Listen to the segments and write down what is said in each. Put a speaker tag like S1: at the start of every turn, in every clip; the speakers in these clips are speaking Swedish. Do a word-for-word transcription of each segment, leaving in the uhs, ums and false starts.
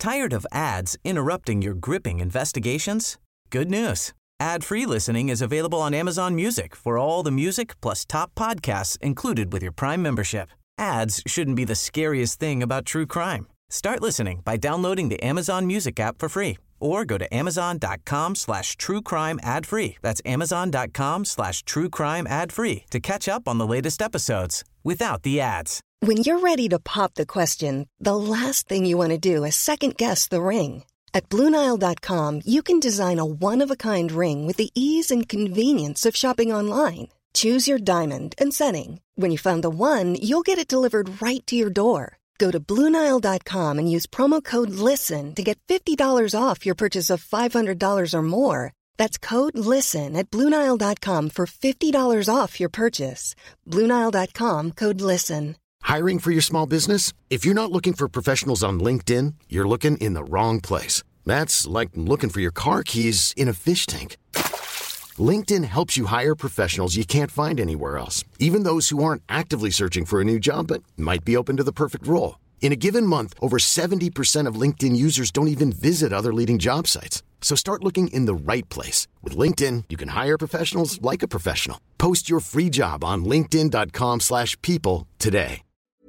S1: Tired of ads interrupting your gripping investigations? Good news. Ad-free listening is available on Amazon Music for all the music plus top podcasts included with your Prime membership. Ads shouldn't be the scariest thing about true crime. Start listening by downloading the Amazon Music app for free or go to amazon.com slash true crime ad free. That's amazon.com slash true crime ad free to catch up on the latest episodes without the ads.
S2: When you're ready to pop the question, the last thing you want to do is second-guess the ring. At Blue Nile dot com, you can design a one-of-a-kind ring with the ease and convenience of shopping online. Choose your diamond and setting. When you find the one, you'll get it delivered right to your door. Go to Blue Nile dot com and use promo code LISTEN to get fifty dollars off your purchase of five hundred dollars or more. That's code LISTEN at Blue Nile dot com for fifty dollars off your purchase. Blue Nile dot com, code LISTEN.
S3: Hiring for your small business? If you're not looking for professionals on LinkedIn, you're looking in the wrong place. That's like looking for your car keys in a fish tank. LinkedIn helps you hire professionals you can't find anywhere else, even those who aren't actively searching for a new job but might be open to the perfect role. In a given month, over seventy percent of LinkedIn users don't even visit other leading job sites. So start looking in the right place. With LinkedIn, you can hire professionals like a professional. Post your free job on linkedin.com slash people today.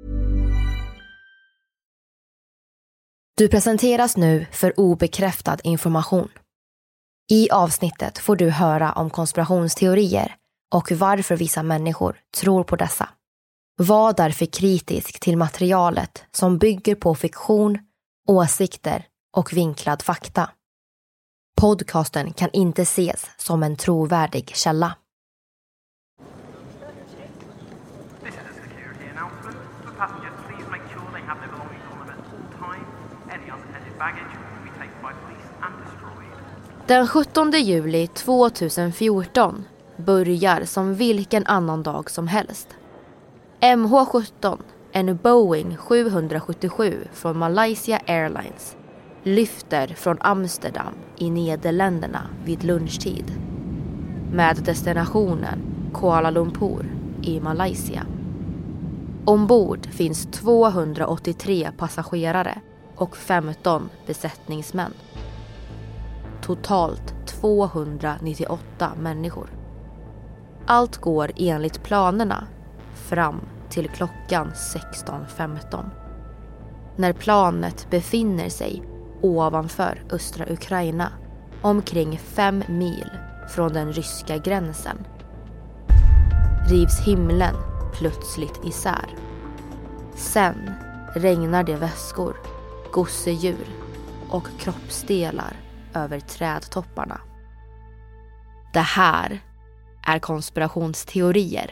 S4: Du presenteras nu för obekräftad information. I avsnittet får du höra om konspirationsteorier och varför vissa människor tror på dessa. Var därför kritisk till materialet som bygger på fiktion, åsikter och vinklad fakta. Podcasten kan inte ses som en trovärdig källa. Den sjuttonde juli tjugohundrafjorton börjar som vilken annan dag som helst. M H sjutton, en Boeing sjuhundrasjuttiosju från Malaysia Airlines, lyfter från Amsterdam i Nederländerna vid lunchtid med destinationen Kuala Lumpur i Malaysia. Ombord finns tvåhundraåttiotre passagerare och femton besättningsmän. Totalt tvåhundranittioåtta människor. Allt går enligt planerna fram till klockan sexton femton. När planet befinner sig ovanför östra Ukraina, omkring fem mil från den ryska gränsen, rivs himlen plötsligt isär. Sen regnar det väskor, gosedjur och kroppsdelar över trädtopparna. Det här är konspirationsteorier.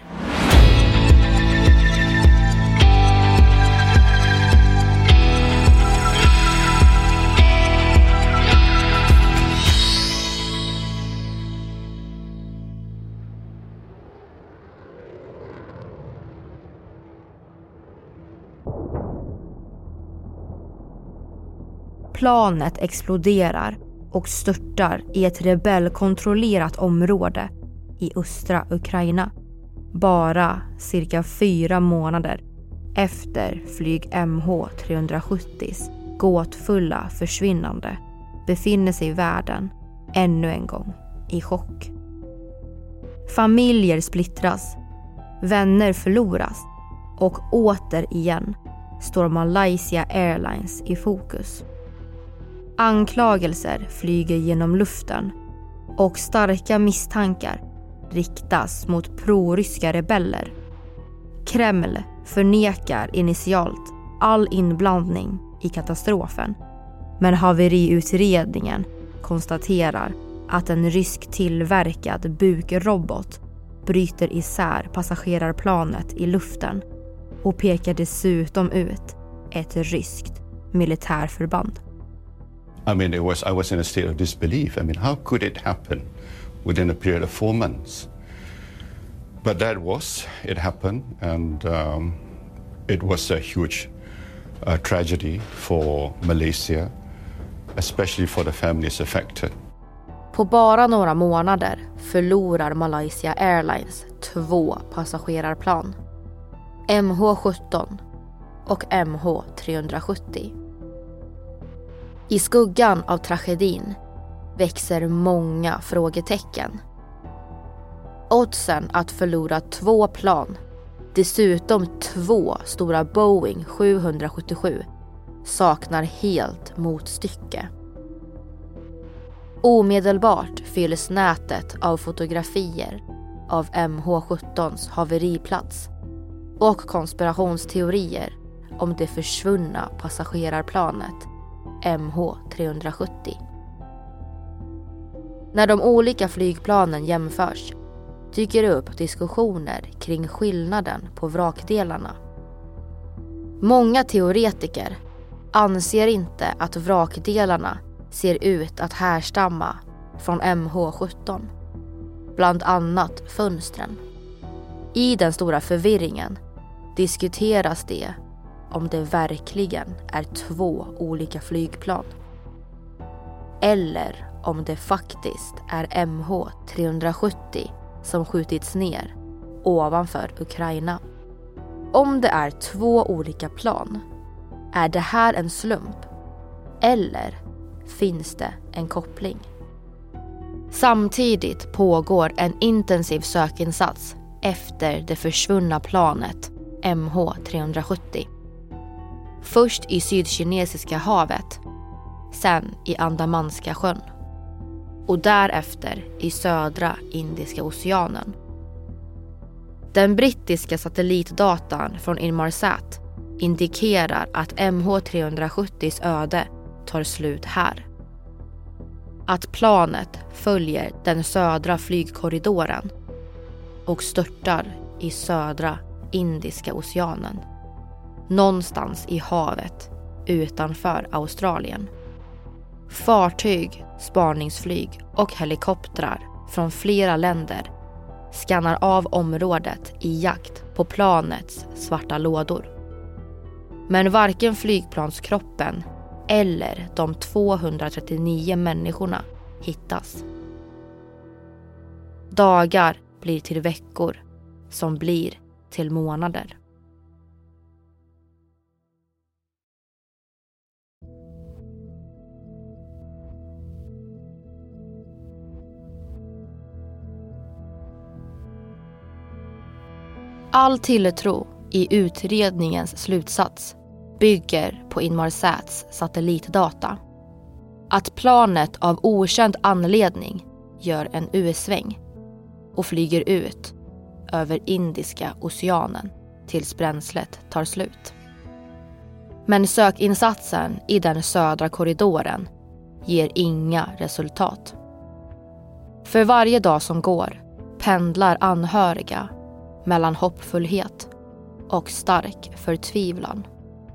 S4: Planet exploderar och störtar i ett rebellkontrollerat område i östra Ukraina. Bara cirka fyra månader efter flyg M H trehundrasjuttio gåtfulla försvinnande befinner sig världen ännu en gång i chock. Familjer splittras, vänner förloras och återigen står Malaysia Airlines i fokus. Anklagelser flyger genom luften och starka misstankar riktas mot proryska rebeller. Kreml förnekar initialt all inblandning i katastrofen, men haveriutredningen konstaterar att en rysk tillverkad bukrobot bryter isär passagerarplanet i luften och pekar dessutom ut ett ryskt militärförband.
S5: I mean, it was I was in a state of disbelief. I mean, how could it happen within a period of four months? But that was, it happened, and um, it was a huge uh, tragedy for Malaysia, especially for the families affected.
S4: På bara några månader förlorar Malaysia Airlines två passagerarplan, M H sjutton och M H trehundrasjuttio. I skuggan av tragedin växer många frågetecken. Oddsen att förlora två plan, dessutom två stora Boeing sjuhundrasjuttiosju, saknar helt motstycke. Omedelbart fylls nätet av fotografier av M H sjutton:s haveriplats och konspirationsteorier om det försvunna passagerarplanet M H trehundrasjuttio. När de olika flygplanen jämförs dyker det upp diskussioner kring skillnaden på vrakdelarna. Många teoretiker anser inte att vrakdelarna ser ut att härstamma från M H sjutton, bland annat fönstren. I den stora förvirringen diskuteras det om det verkligen är två olika flygplan. Eller om det faktiskt är M H trehundrasjuttio som skjutits ner ovanför Ukraina. Om det är två olika plan, är det här en slump? Eller finns det en koppling? Samtidigt pågår en intensiv sökinsats efter det försvunna planet M H trehundrasjuttio. Först i Sydkinesiska havet, sen i Andamanska sjön och därefter i södra Indiska oceanen. Den brittiska satellitdatan från Inmarsat indikerar att M H trehundrasjuttio:s öde tar slut här. Att planet följer den södra flygkorridoren och störtar i södra Indiska oceanen, någonstans i havet utanför Australien. Fartyg, spaningsflyg och helikoptrar från flera länder skannar av området i jakt på planets svarta lådor. Men varken flygplanskroppen eller de tvåhundratrettionio människorna hittas. Dagar blir till veckor som blir till månader. All tilltro i utredningens slutsats bygger på Inmarsats satellitdata. Att planet av okänd anledning gör en U-sväng och flyger ut över Indiska oceanen tills bränslet tar slut. Men sökinsatsen i den södra korridoren ger inga resultat. För varje dag som går pendlar anhöriga mellan hoppfullhet och stark förtvivlan.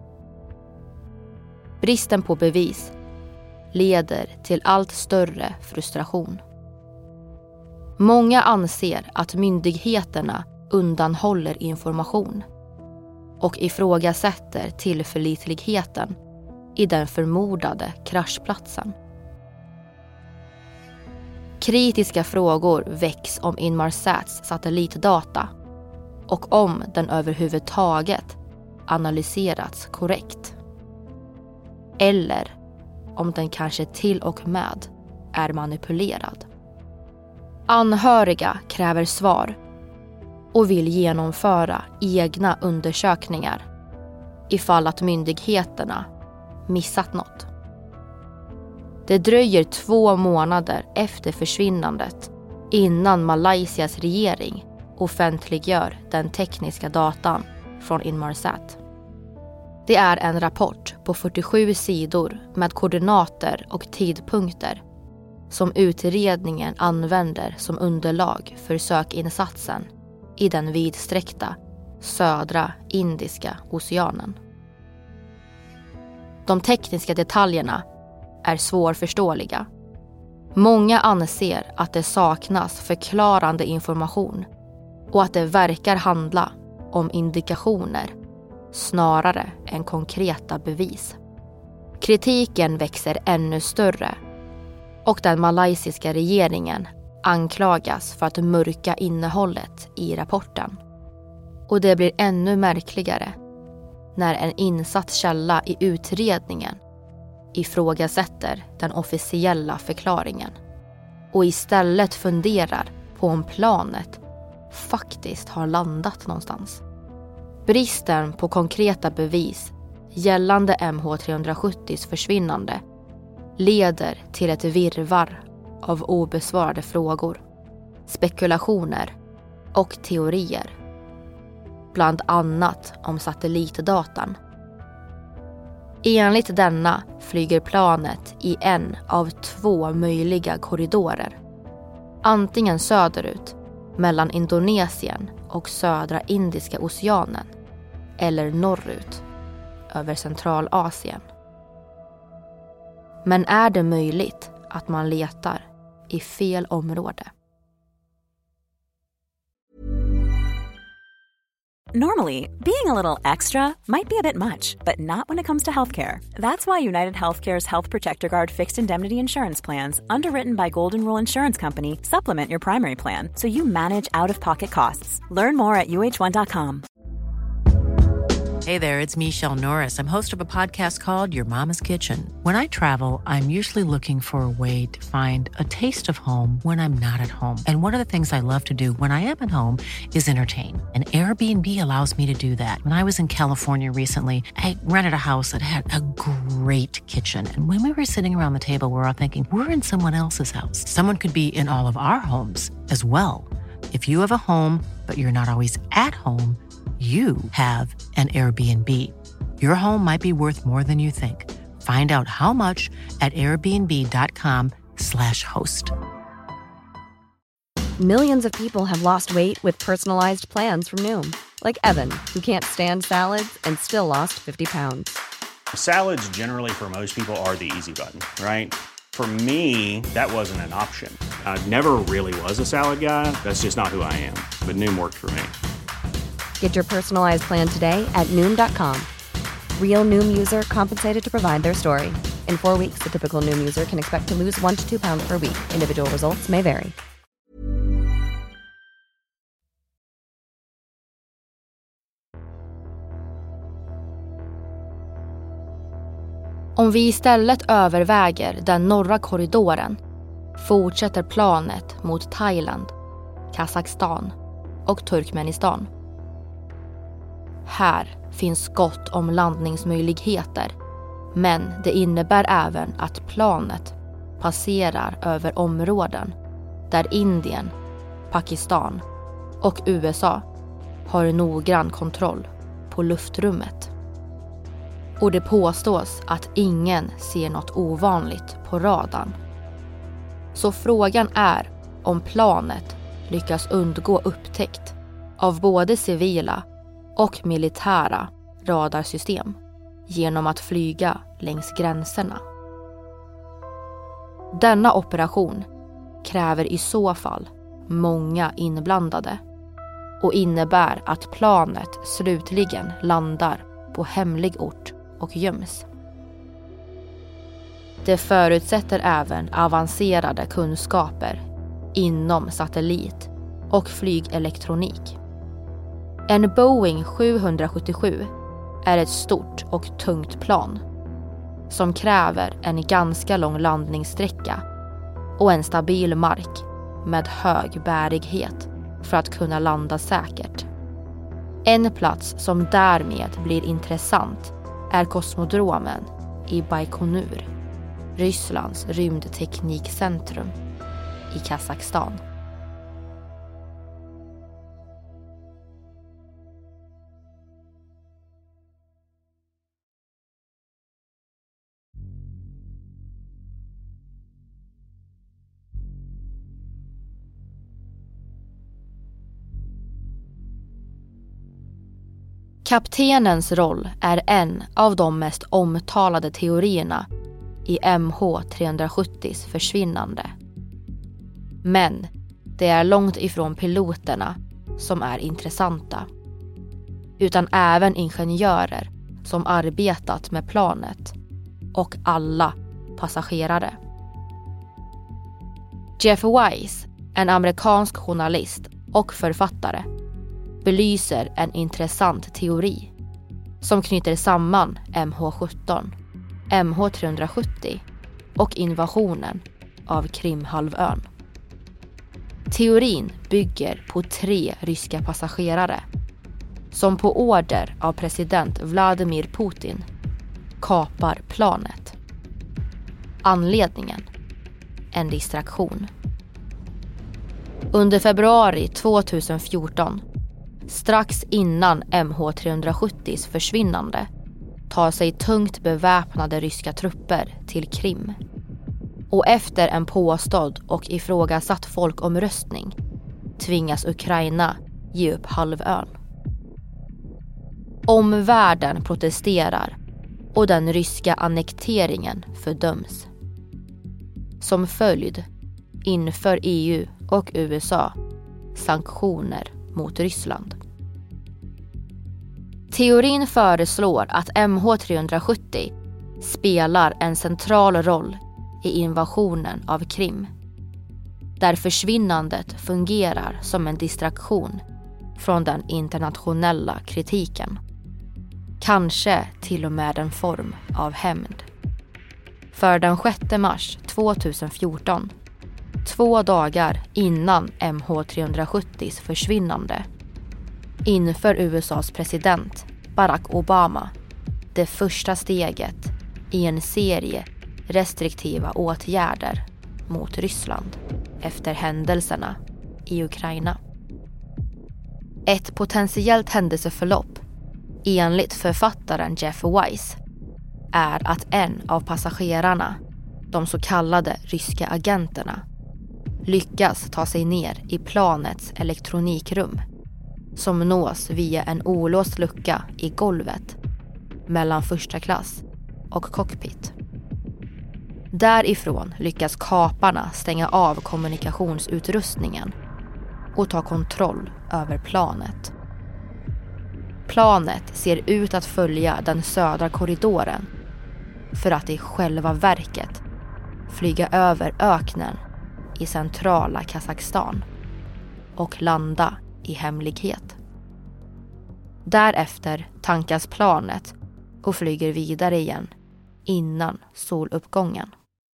S4: Bristen på bevis leder till allt större frustration. Många anser att myndigheterna undanhåller information och ifrågasätter tillförlitligheten i den förmodade kraschplatsen. Kritiska frågor väcks om Inmarsats satellitdata och om den överhuvudtaget analyserats korrekt. Eller om den kanske till och med är manipulerad. Anhöriga kräver svar och vill genomföra egna undersökningar ifall att myndigheterna missat något. Det dröjer två månader efter försvinnandet innan Malaysias regering offentliggör den tekniska datan från Inmarsat. Det är en rapport på fyrtiosju sidor med koordinater och tidpunkter som utredningen använder som underlag för sökinsatsen i den vidsträckta södra Indiska oceanen. De tekniska detaljerna är svårförståeliga. Många anser att det saknas förklarande information och att det verkar handla om indikationer snarare än konkreta bevis. Kritiken växer ännu större och den malaysiska regeringen anklagas för att mörka innehållet i rapporten. Och det blir ännu märkligare när en insatt källa i utredningen ifrågasätter den officiella förklaringen och istället funderar på om planet faktiskt har landat någonstans. Bristen på konkreta bevis gällande M H tre sjuttio:s försvinnande leder till ett virrvarr av obesvarade frågor, spekulationer och teorier. Bland annat om satellitdatan. Enligt denna flyger planet i en av två möjliga korridorer. Antingen söderut, mellan Indonesien och södra Indiska oceanen, eller norrut, över Centralasien. Men är det möjligt att man letar i fel område?
S6: Normally, being a little extra might be a bit much, but not when it comes to healthcare. That's why United Healthcare's Health Protector Guard fixed indemnity insurance plans, underwritten by Golden Rule Insurance Company, supplement your primary plan so you manage out-of-pocket costs. Learn more at U H one dot com.
S7: Hey there, it's Michelle Norris. I'm host of a podcast called Your Mama's Kitchen. When I travel, I'm usually looking for a way to find a taste of home when I'm not at home. And one of the things I love to do when I am at home is entertain. And Airbnb allows me to do that. When I was in California recently, I rented a house that had a great kitchen. And when we were sitting around the table, we were all thinking, we're in someone else's house. Someone could be in all of our homes as well. If you have a home, but you're not always at home, you have an Airbnb. Your home might be worth more than you think. Find out how much at airbnb.com slash host.
S8: Millions of people have lost weight with personalized plans from Noom. Like Evan, who can't stand salads and still lost fifty pounds.
S9: Salads generally for most people are the easy button, right? For me, that wasn't an option. I never really was a salad guy. That's just not who I am. But Noom worked for me.
S8: Get your personalized plan today at Noom dot com. Real Noom user compensated to provide their story. In four weeks, the typical Noom user can expect to lose one to two pounds per week. Individual results may vary.
S4: Om vi istället överväger den norra korridoren fortsätter planet mot Thailand, Kazakstan och Turkmenistan. Här finns gott om landningsmöjligheter, men det innebär även att planet passerar över områden där Indien, Pakistan och U S A har noggrann kontroll på luftrummet. Och det påstås att ingen ser något ovanligt på radarn. Så frågan är om planet lyckas undgå upptäckt av både civila och militära radarsystem genom att flyga längs gränserna. Denna operation kräver i så fall många inblandade och innebär att planet slutligen landar på hemlig ort och göms. Det förutsätter även avancerade kunskaper inom satellit- och flygelektronik. En Boeing sjuhundrasjuttiosju är ett stort och tungt plan som kräver en ganska lång landningssträcka och en stabil mark med hög bärighet för att kunna landa säkert. En plats som därmed blir intressant är kosmodromen i Baikonur, Rysslands rymdteknikcentrum i Kazakstan. Kaptenens roll är en av de mest omtalade teorierna i M H tre sjuttio:s försvinnande. Men det är långt ifrån piloterna som är intressanta, utan även ingenjörer som arbetat med planet och alla passagerare. Jeff Wise, en amerikansk journalist och författare, belyser en intressant teori som knyter samman M H sjutton, M H tre sjuttio och invasionen av Krimhalvön. Teorin bygger på tre ryska passagerare som på order av president Vladimir Putin kapar planet. Anledningen? En distraktion. Under februari tjugohundrafjorton, strax innan M H tre sjuttio:s försvinnande, tar sig tungt beväpnade ryska trupper till Krim. Och efter en påstådd och ifrågasatt folkomröstning tvingas Ukraina ge upp halvön. Omvärlden protesterar och den ryska annekteringen fördöms. Som följd inför E U och U S A sanktioner mot Ryssland. Teorin föreslår att M H tre sjuttio spelar en central roll i invasionen av Krim, där försvinnandet fungerar som en distraktion från den internationella kritiken. Kanske till och med en form av hämnd. För den sjätte mars tjugohundrafjorton, två dagar innan M H tre sjuttio:s försvinnande, inför U S A:s president Barack Obama det första steget i en serie restriktiva åtgärder mot Ryssland efter händelserna i Ukraina. Ett potentiellt händelseförlopp, enligt författaren Jeff Weiss, är att en av passagerarna, de så kallade ryska agenterna, lyckas ta sig ner i planets elektronikrum som nås via en olåst lucka i golvet mellan första klass och cockpit. Därifrån lyckas kaparna stänga av kommunikationsutrustningen och ta kontroll över planet. Planet ser ut att följa den södra korridoren för att i själva verket flyga över öknen i centrala Kazakstan och landa i hemlighet. Därefter tankas planet och flyger vidare igen innan soluppgången.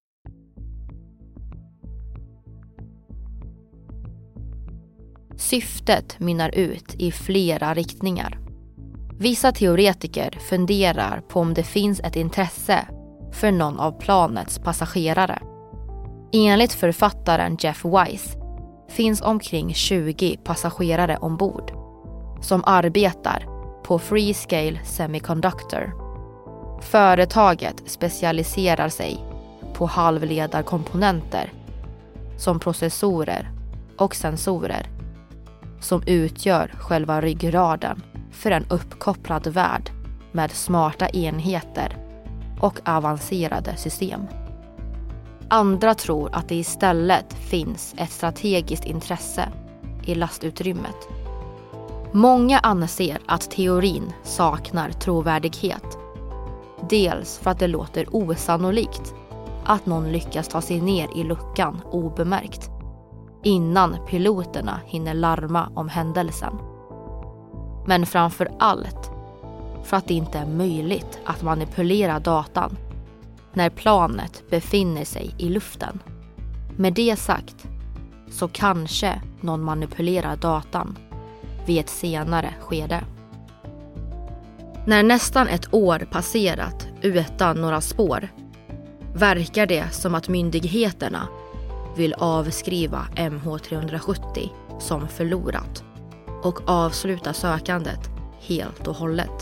S4: Syftet mynnar ut i flera riktningar. Vissa teoretiker funderar på om det finns ett intresse för någon av planets passagerare. Enligt författaren Jeff Weiss finns omkring tjugo passagerare ombord som arbetar på Freescale Semiconductor. Företaget specialiserar sig på halvledarkomponenter som processorer och sensorer som utgör själva ryggraden för en uppkopplad värld med smarta enheter och avancerade system. Andra tror att det istället finns ett strategiskt intresse i lastutrymmet. Många anser att teorin saknar trovärdighet. Dels för att det låter osannolikt att någon lyckas ta sig ner i luckan obemärkt innan piloterna hinner larma om händelsen. Men framför allt för att det inte är möjligt att manipulera datan när planet befinner sig i luften. Med det sagt så kanske någon manipulerar datan vid ett senare skede. När nästan ett år passerat utan några spår verkar det som att myndigheterna vill avskriva M H tre sjuttio som förlorat och avsluta sökandet helt och hållet.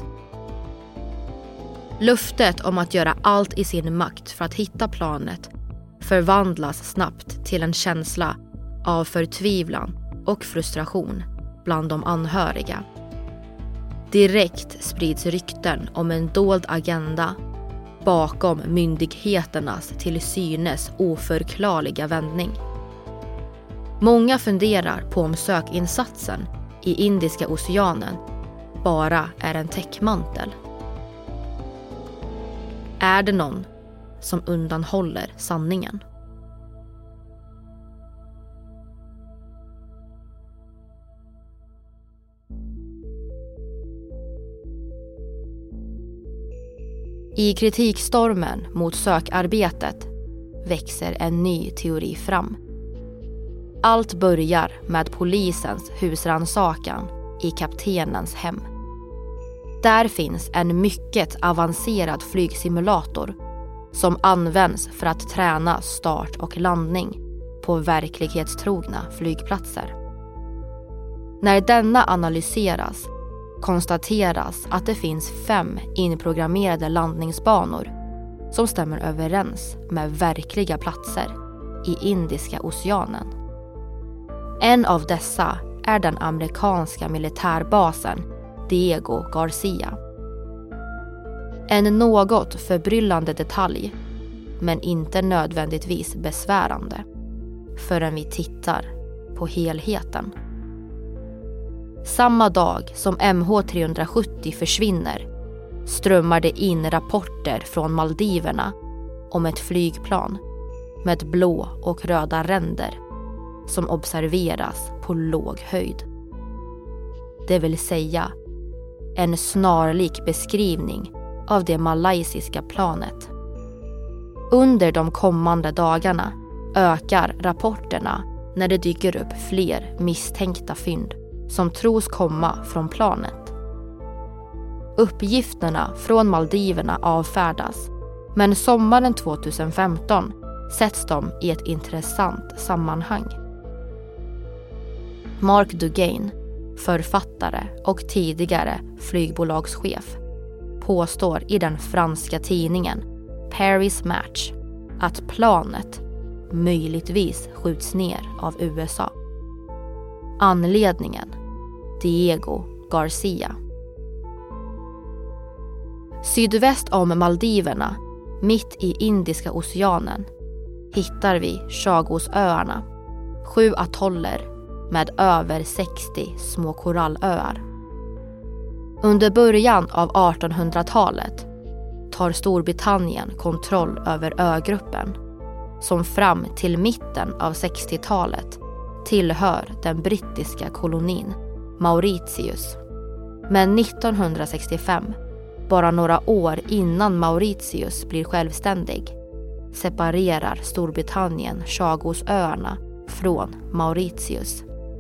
S4: Luftet om att göra allt i sin makt för att hitta planet förvandlas snabbt till en känsla av förtvivlan och frustration bland de anhöriga. Direkt sprids rykten om en dold agenda bakom myndigheternas till synes oförklarliga vändning. Många funderar på om sökinsatsen i Indiska oceanen bara är en täckmantel. Är det någon som undanhåller sanningen? I kritikstormen mot sökarbetet växer en ny teori fram. Allt börjar med polisens husrannsakan i kaptenens hem. Där finns en mycket avancerad flygsimulator som används för att träna start och landning på verklighetstrogna flygplatser. När denna analyseras konstateras att det finns fem inprogrammerade landningsbanor som stämmer överens med verkliga platser i Indiska oceanen. En av dessa är den amerikanska militärbasen Diego Garcia. En något förbryllande detalj, men inte nödvändigtvis besvärande, förrän vi tittar på helheten. Samma dag som M H tre sjuttio försvinner strömmar det in rapporter från Maldiverna om ett flygplan med blå och röda ränder som observeras på låg höjd. Det vill säga en snarlik beskrivning av det malaysiska planet. Under de kommande dagarna ökar rapporterna när det dyker upp fler misstänkta fynd som tros komma från planet. Uppgifterna från Maldiverna avfärdas, men sommaren tjugohundrafemton sätts de i ett intressant sammanhang. Mark Dugain, författare och tidigare flygbolagschef, påstår i den franska tidningen Paris Match att planet möjligtvis skjuts ner av U S A. Anledningen: Diego Garcia. Sydväst om Maldiverna, mitt i Indiska oceanen, hittar vi Chagosöarna, sju atoller med över sextio små korallöar. Under början av artonhundratalet tar Storbritannien kontroll över ögruppen, som fram till mitten av sextiotalet tillhör den brittiska kolonin Mauritius. Men nittonhundrasextiofem, bara några år innan Mauritius blir självständig, separerar Storbritannien Chagosöarna från Mauritius.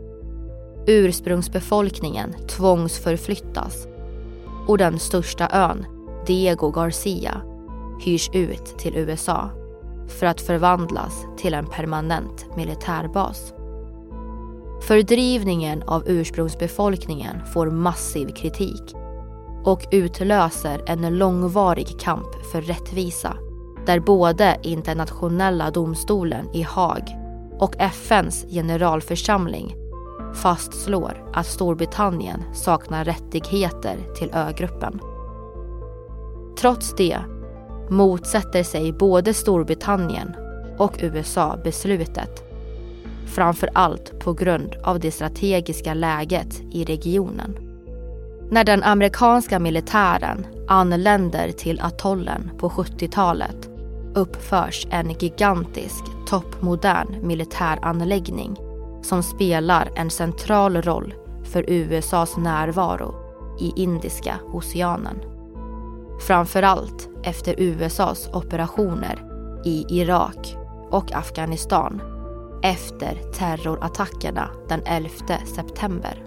S4: Ursprungsbefolkningen tvångsförflyttas och den största ön, Diego Garcia, hyrs ut till U S A för att förvandlas till en permanent militärbas. Fördrivningen av ursprungsbefolkningen får massiv kritik och utlöser en långvarig kamp för rättvisa, där både internationella domstolen i Haag och F N:s generalförsamling fastslår att Storbritannien saknar rättigheter till ögruppen. Trots det motsätter sig både Storbritannien och U S A beslutet, framför allt på grund av det strategiska läget i regionen. När den amerikanska militären anländer till atollen på sjuttiotalet uppförs en gigantisk toppmodern militäranläggning som spelar en central roll för U S A:s närvaro i Indiska oceanen. Framförallt efter U S A:s operationer i Irak och Afghanistan efter terrorattackerna den elfte september.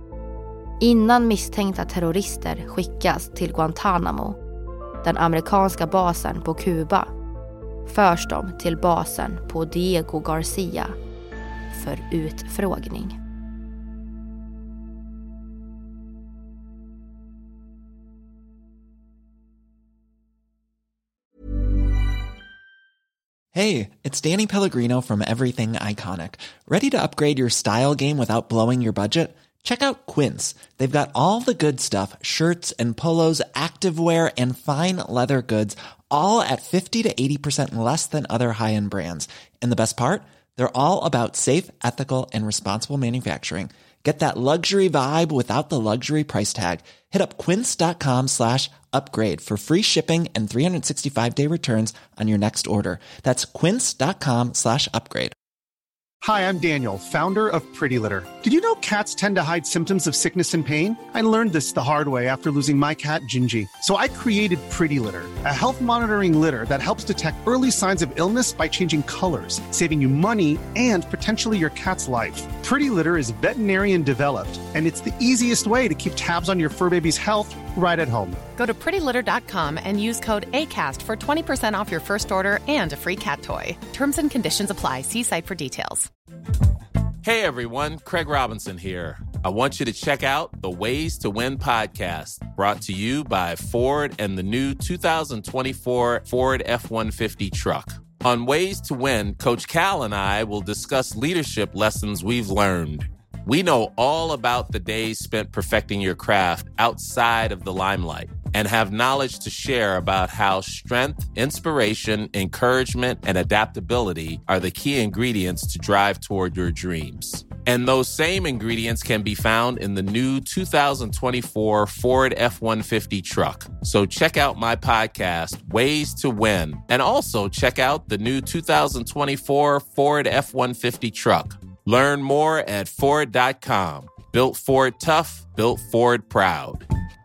S4: Innan misstänkta terrorister skickas till Guantanamo, den amerikanska basen på Kuba, förs de till basen på Diego Garcia för utfrågning.
S10: Hey, it's Danny Pellegrino from Everything Iconic. Ready to upgrade your style game without blowing your budget? Check out Quince. They've got all the good stuff, shirts and polos, activewear, and fine leather goods, all at fifty to eighty percent less than other high-end brands. And the best part? They're all about safe, ethical, and responsible manufacturing. Get that luxury vibe without the luxury price tag. Hit up quince.com slash upgrade for free shipping and three sixty-five day returns on your next order. That's quince.com slash upgrade.
S11: Hi, I'm Daniel, founder of Pretty Litter. Did you know cats tend to hide symptoms of sickness and pain? I learned this the hard way after losing my cat, Gingy. So I created Pretty Litter, a health monitoring litter that helps detect early signs of illness by changing colors, saving you money and potentially your cat's life. Pretty Litter is veterinarian developed, and it's the easiest way to keep tabs on your fur baby's health right at home.
S12: Go to pretty litter dot com and use code ACAST for twenty percent off your first order and a free cat toy. Terms and conditions apply. See site for details.
S13: Hey everyone, Craig Robinson here. I want you to check out the Ways to Win podcast, brought to you by Ford and the new two thousand twenty-four Ford F one fifty truck. On Ways to Win, Coach Cal and I will discuss leadership lessons we've learned. We know all about the days spent perfecting your craft outside of the limelight and have knowledge to share about how strength, inspiration, encouragement, and adaptability are the key ingredients to drive toward your dreams. And those same ingredients can be found in the new two thousand twenty-four Ford F one fifty truck. So check out my podcast, Ways to Win, and also check out the new two thousand twenty-four Ford F one fifty truck. Learn more at Ford dot com. Built Ford tough, built Ford proud.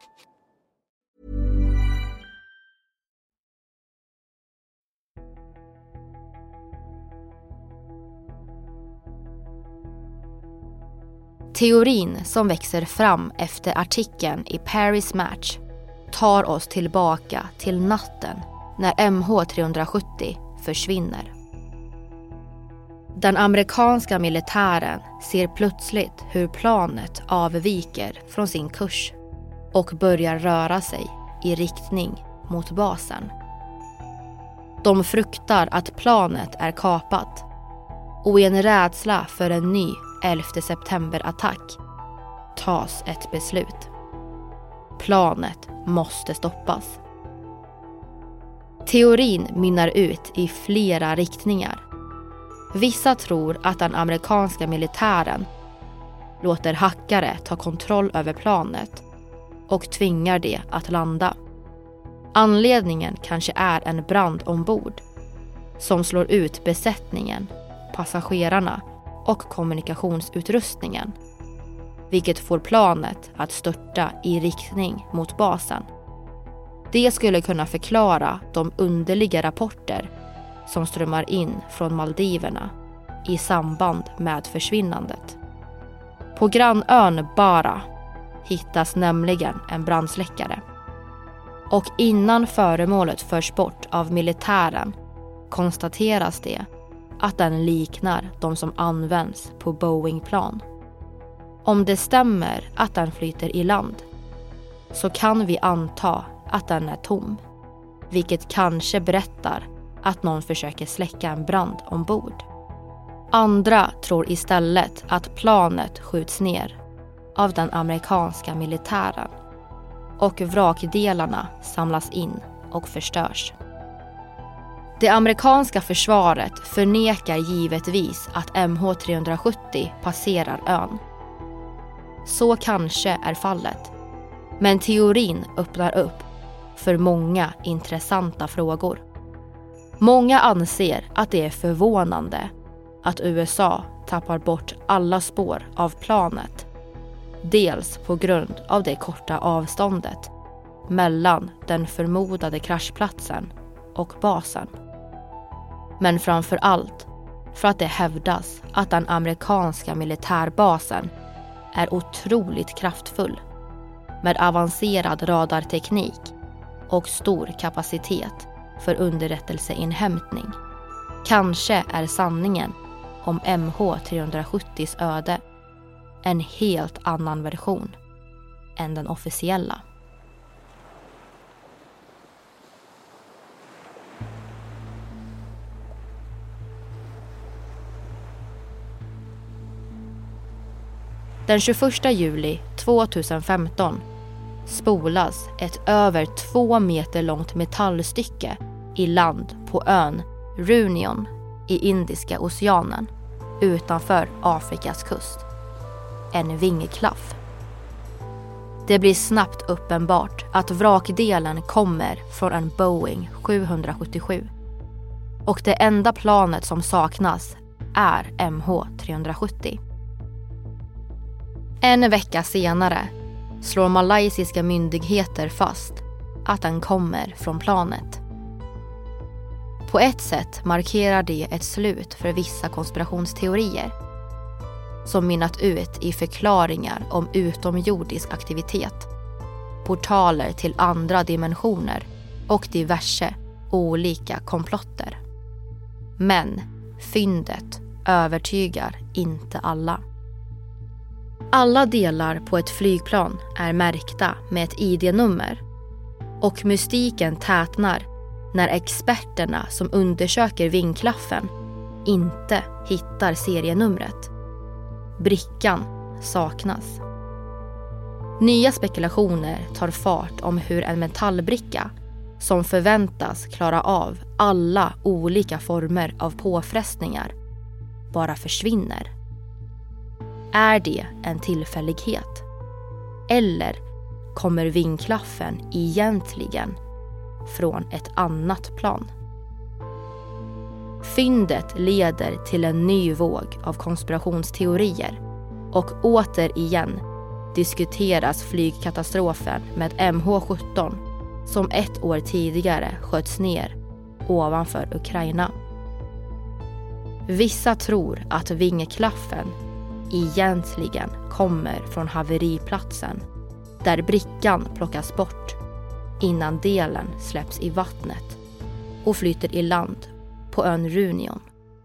S4: Teorin som växer fram efter artikeln i Paris Match tar oss tillbaka till natten när M H tre sjuttio försvinner. Den amerikanska militären ser plötsligt hur planet avviker från sin kurs och börjar röra sig i riktning mot basen. De fruktar att planet är kapat och i en rädsla för en ny elfte september-attack tas ett beslut. Planet måste stoppas. Teorin mynnar ut i flera riktningar. Vissa tror att den amerikanska militären låter hackare ta kontroll över planet och tvingar det att landa. Anledningen kanske är en brand ombord som slår ut besättningen, passagerarna och kommunikationsutrustningen, vilket får planet att störta i riktning mot basen. Det skulle kunna förklara de underliga rapporter som strömmar in från Maldiverna i samband med försvinnandet. På grannön Bara hittas nämligen en brandsläckare. Och innan föremålet förs bort av militären konstateras det att den liknar de som används på Boeing-plan. Om det stämmer att den flyter i land så kan vi anta att den är tom, vilket kanske berättar att någon försöker släcka en brand ombord. Andra tror istället att planet skjuts ner av den amerikanska militären och vrakdelarna samlas in och förstörs. Det amerikanska försvaret förnekar givetvis att M H tre sjuttio passerar ön. Så kanske är fallet, men teorin öppnar upp för många intressanta frågor. Många anser att det är förvånande att U S A tappar bort alla spår av planet. Dels på grund av det korta avståndet mellan den förmodade kraschplatsen och basen. Men framför allt för att det hävdas att den amerikanska militärbasen är otroligt kraftfull med avancerad radarteknik och stor kapacitet för underrättelseinhämtning. Kanske är sanningen om M H tre sjuttios öde en helt annan version än den officiella. Den tjugoförsta juli tjugohundrafemton spolas ett över två meter långt metallstycke i land på ön Reunion i Indiska oceanen utanför Afrikas kust. En vingklaff. Det blir snabbt uppenbart att vrakdelen kommer från en Boeing sjuhundrasjuttiosju. Och det enda planet som saknas är M H tre sjuttio. En vecka senare slår malaysiska myndigheter fast att den kommer från planet. På ett sätt markerar det ett slut för vissa konspirationsteorier som minnat ut i förklaringar om utomjordisk aktivitet, portaler till andra dimensioner och diverse olika komplotter. Men fyndet övertygar inte alla. Alla delar på ett flygplan är märkta med ett I D-nummer och mystiken tätnar när experterna som undersöker vingklaffen inte hittar serienumret. Brickan saknas. Nya spekulationer tar fart om hur en metallbricka som förväntas klara av alla olika former av påfrestningar bara försvinner. Är det en tillfällighet? Eller kommer vingklaffen egentligen från ett annat plan? Fyndet leder till en ny våg av konspirationsteorier och återigen diskuteras flygkatastrofen med M H sjutton som ett år tidigare sköts ner ovanför Ukraina. Vissa tror att vingklaffen egentligen kommer från haveriplatsen där brickan plockas bort innan delen släpps i vattnet och flyter i land på ön Reunion.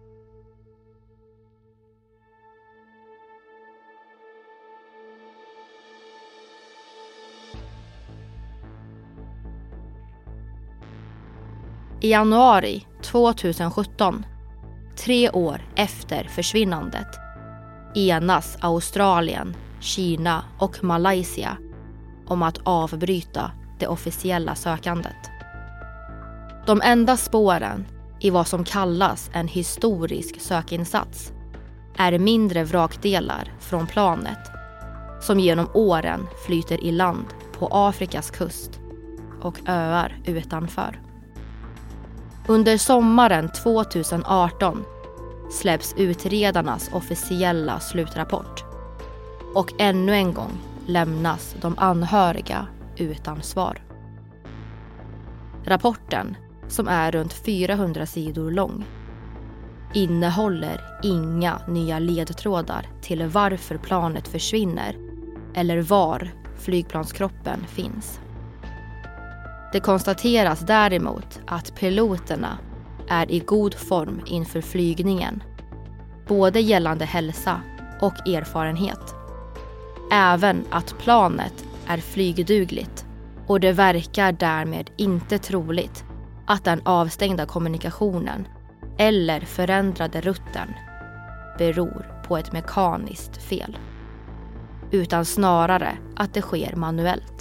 S4: I januari tjugosjutton, tre år efter försvinnandet, enas Australien, Kina och Malaysia om att avbryta det officiella sökandet. De enda spåren i vad som kallas en historisk sökinsats är mindre vrakdelar från planet som genom åren flyter i land på Afrikas kust och öar utanför. Under sommaren tjugoarton släpps utredarnas officiella slutrapport och ännu en gång lämnas de anhöriga utan svar. Rapporten, som är runt fyrahundra sidor lång, innehåller inga nya ledtrådar till varför planet försvinner eller var flygplanskroppen finns. Det konstateras däremot att piloterna är i god form inför flygningen, både gällande hälsa och erfarenhet. Även att planet är flygdugligt och det verkar därmed inte troligt att den avstängda kommunikationen eller förändrade rutten beror på ett mekaniskt fel, utan snarare att det sker manuellt.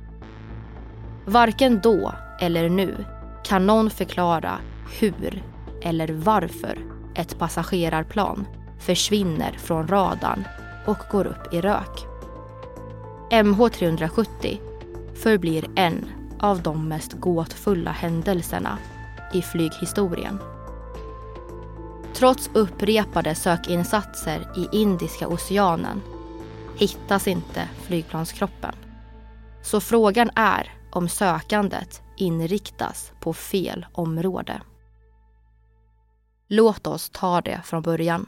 S4: Varken då eller nu kan någon förklara hur eller varför ett passagerarplan försvinner från radarn och går upp i rök. M H tre sjuttio förblir en av de mest gåtfulla händelserna i flyghistorien. Trots upprepade sökinsatser i Indiska oceanen hittas inte flygplanskroppen. Så frågan är om sökandet inriktas på fel område. Låt oss ta det från början.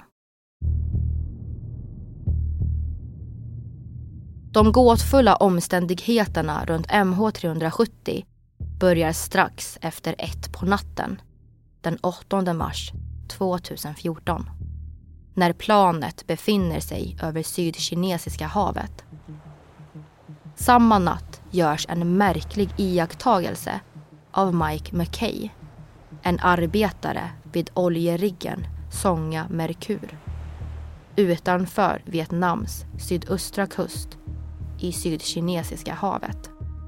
S4: De gåtfulla omständigheterna runt M H tre sjuttio börjar strax efter ett på natten, den åttonde mars tjugohundrafjorton, när planet befinner sig över Sydkinesiska havet. Samma natt görs en märklig iakttagelse av Mike McKay, en arbetare vid oljeriggen Songa Merkur, utanför Vietnams sydöstra kust i Sydkinesiska havet.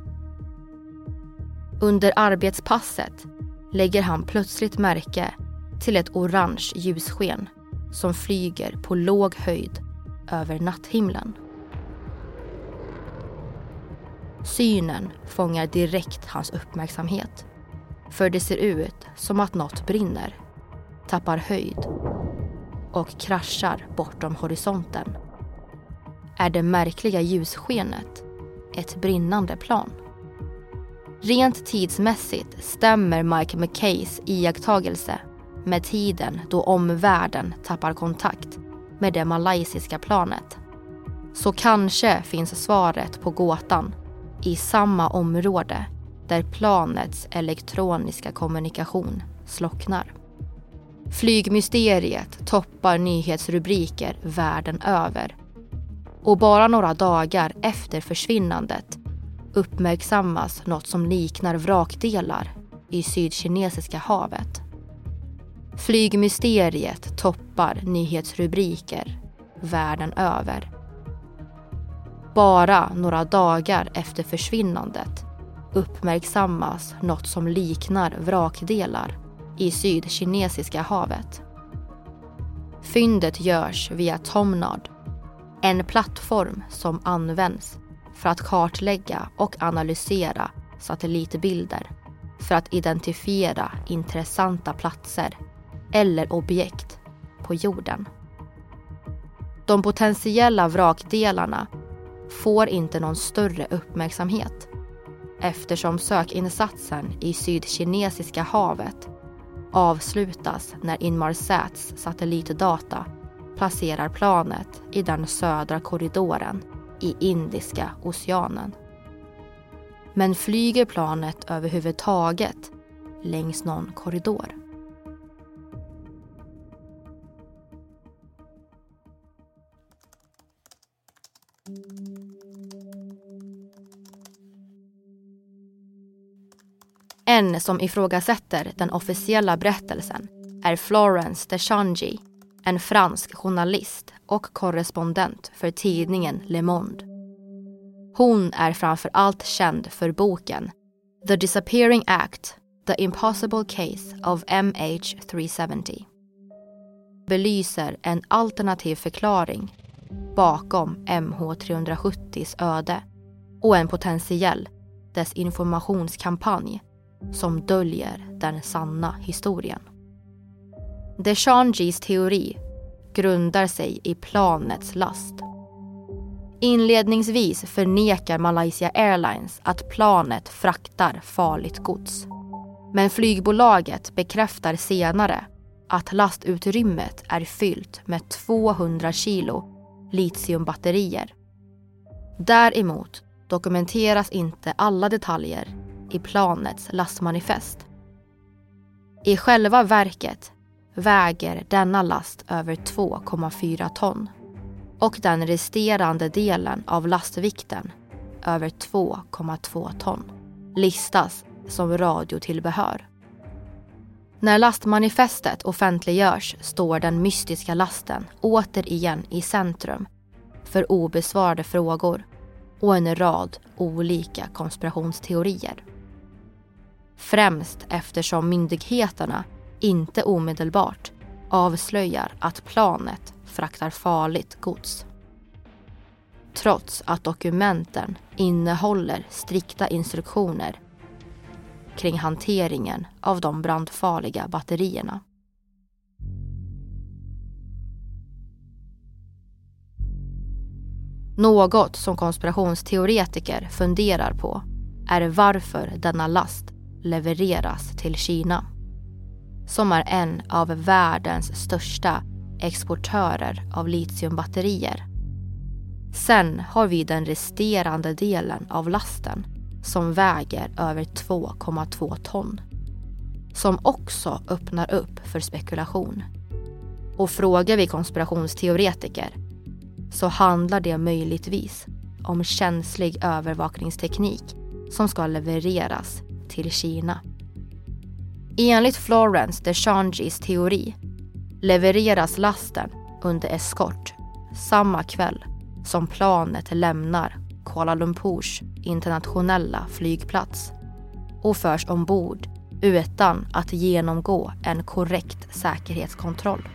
S4: Under arbetspasset lägger han plötsligt märke till ett orange ljussken som flyger på låg höjd över natthimlen. Synen fångar direkt hans uppmärksamhet, för det ser ut som att något brinner, tappar höjd och kraschar bortom horisonten. Är det märkliga ljusskenet ett brinnande plan? Rent tidsmässigt stämmer Mike McKays iakttagelse med tiden då omvärlden tappar kontakt med det malaysiska planet. Så kanske finns svaret på gåtan i samma område där planets elektroniska kommunikation slocknar. Flygmysteriet toppar nyhetsrubriker världen över. Och bara några dagar efter försvinnandet uppmärksammas något som liknar vrakdelar i Sydkinesiska havet. Flygmysteriet toppar nyhetsrubriker världen över. Bara några dagar efter försvinnandet uppmärksammas något som liknar vrakdelar i Sydkinesiska havet. Fyndet görs via Tomnod, en plattform som används för att kartlägga och analysera satellitbilder för att identifiera intressanta platser eller objekt på jorden. De potentiella vrakdelarna får inte någon större uppmärksamhet eftersom sökinsatsen i Sydkinesiska havet avslutas när Inmarsats satellitdata placerar planet i den södra korridoren i Indiska oceanen. Men flyger planet överhuvudtaget längs någon korridor? En som ifrågasätter den officiella berättelsen är Florence Deschangi, en fransk journalist och korrespondent för tidningen Le Monde. Hon är framför allt känd för boken The Disappearing Act, The Impossible Case of M H tre sjuttio. Belyser en alternativ förklaring bakom M H tre sjuttio:s öde och en potentiell desinformationskampanj som döljer den sanna historien. Deschangis teori grundar sig i planets last. Inledningsvis förnekar Malaysia Airlines att planet fraktar farligt gods. Men flygbolaget bekräftar senare att lastutrymmet är fyllt med tvåhundra kilo litiumbatterier. Däremot dokumenteras inte alla detaljer i planets lastmanifest. I själva verket väger denna last över två komma fyra ton och den resterande delen av lastvikten över två komma två ton listas som radiotillbehör. När lastmanifestet offentliggörs står den mystiska lasten återigen i centrum för obesvarade frågor och en rad olika konspirationsteorier. Främst eftersom myndigheterna inte omedelbart avslöjar att planet fraktar farligt gods. Trots att dokumenten innehåller strikta instruktioner kring hanteringen av de brandfarliga batterierna. Något som konspirationsteoretiker funderar på är varför denna last levereras till Kina, som är en av världens största exportörer av litiumbatterier. Sen har vi den resterande delen av lasten som väger över två komma två ton, som också öppnar upp för spekulation. Och frågar vi konspirationsteoretiker så handlar det möjligtvis om känslig övervakningsteknik som ska levereras till Kina. Enligt Florence Deschangis teori levereras lasten under eskort samma kväll som planet lämnar Kuala Lumpurs internationella flygplats och förs ombord utan att genomgå en korrekt säkerhetskontroll.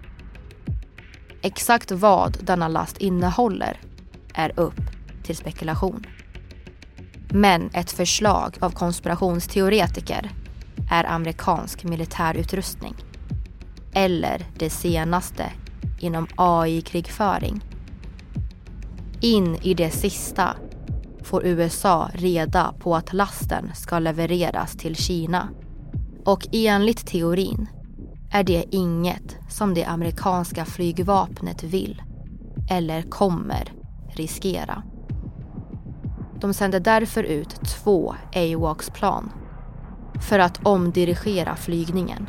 S4: Exakt vad denna last innehåller är upp till spekulation. Men ett förslag av konspirationsteoretiker är amerikansk militärutrustning eller det senaste inom A I-krigföring. In i det sista får U S A reda på att lasten ska levereras till Kina. Och enligt teorin är det inget som det amerikanska flygvapnet vill eller kommer riskera. De sände därför ut två AWACS-plan för att omdirigera flygningen.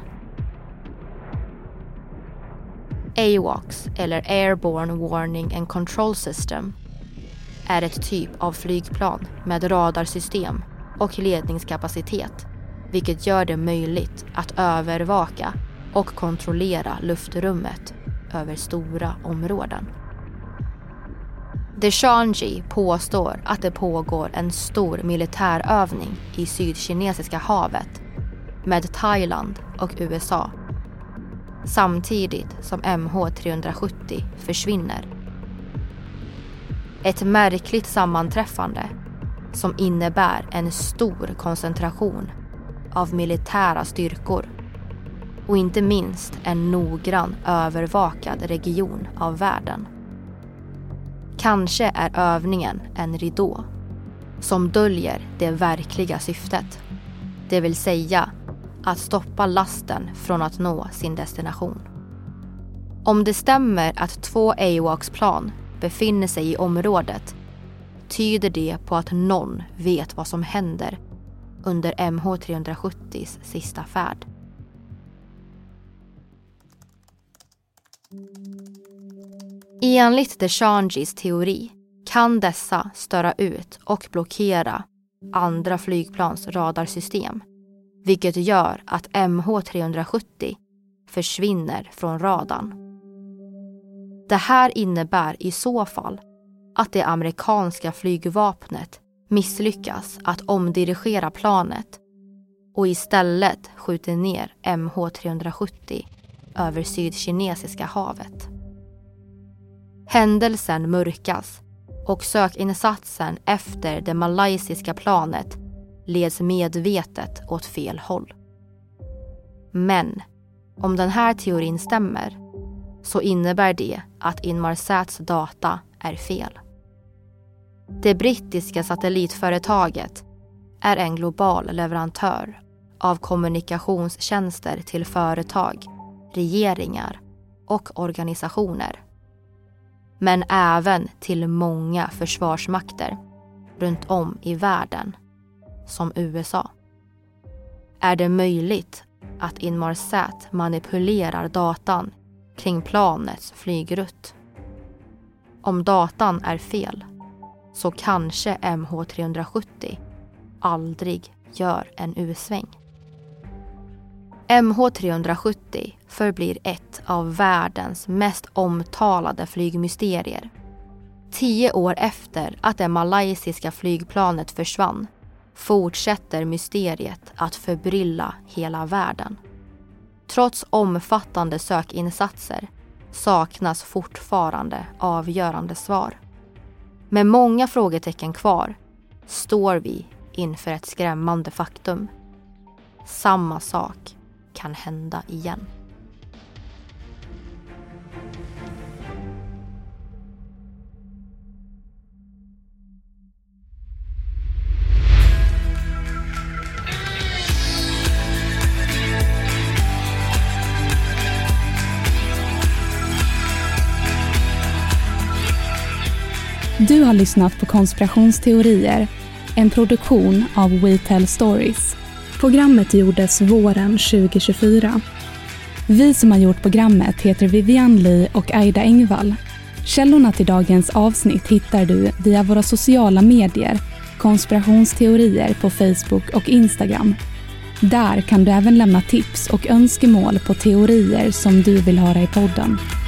S4: AWACS, eller Airborne Warning and Control System, är ett typ av flygplan med radarsystem och ledningskapacitet, vilket gör det möjligt att övervaka och kontrollera luftrummet över stora områden. DeShanji påstår att det pågår en stor militärövning i Sydkinesiska havet med Thailand och U S A, samtidigt som M H tre sjuttio försvinner. Ett märkligt sammanträffande som innebär en stor koncentration av militära styrkor och inte minst en noggrann övervakad region av världen. Kanske är övningen en ridå som döljer det verkliga syftet, det vill säga att stoppa lasten från att nå sin destination. Om det stämmer att två AWACS-plan befinner sig i området tyder det på att någon vet vad som händer under M H tre sjuttios sista färd. Enligt DeShanjis teori kan dessa störa ut och blockera andra flygplans radarsystem, vilket gör att M H tre sjuttio försvinner från radarn. Det här innebär i så fall att det amerikanska flygvapnet misslyckas att omdirigera planet och istället skjuter ner M H tre sjuttio över Sydkinesiska havet. Händelsen mörkas och sökinsatsen efter det malaysiska planet leds medvetet åt fel håll. Men om den här teorin stämmer så innebär det att Inmarsats data är fel. Det brittiska satellitföretaget är en global leverantör av kommunikationstjänster till företag, regeringar och organisationer. Men även till många försvarsmakter runt om i världen, som U S A. Är det möjligt att Inmarsat manipulerar datan kring planets flygrutt? Om datan är fel så kanske M H tre sjuttio aldrig gör en U-sväng. M H tre sjuttio förblir ett av världens mest omtalade flygmysterier. Tio år efter att det malaysiska flygplanet försvann fortsätter mysteriet att förbrylla hela världen. Trots omfattande sökinsatser saknas fortfarande avgörande svar. Med många frågetecken kvar står vi inför ett skrämmande faktum. Samma sak kan hända igen.
S14: Du har lyssnat på Konspirationsteorier, en produktion av We Tell Stories. Programmet gjordes våren tjugo tjugofyra. Vi som har gjort programmet heter Vivian Lee och Aida Engvall. Källorna till dagens avsnitt hittar du via våra sociala medier, Konspirationsteorier på Facebook och Instagram. Där kan du även lämna tips och önskemål på teorier som du vill höra i podden.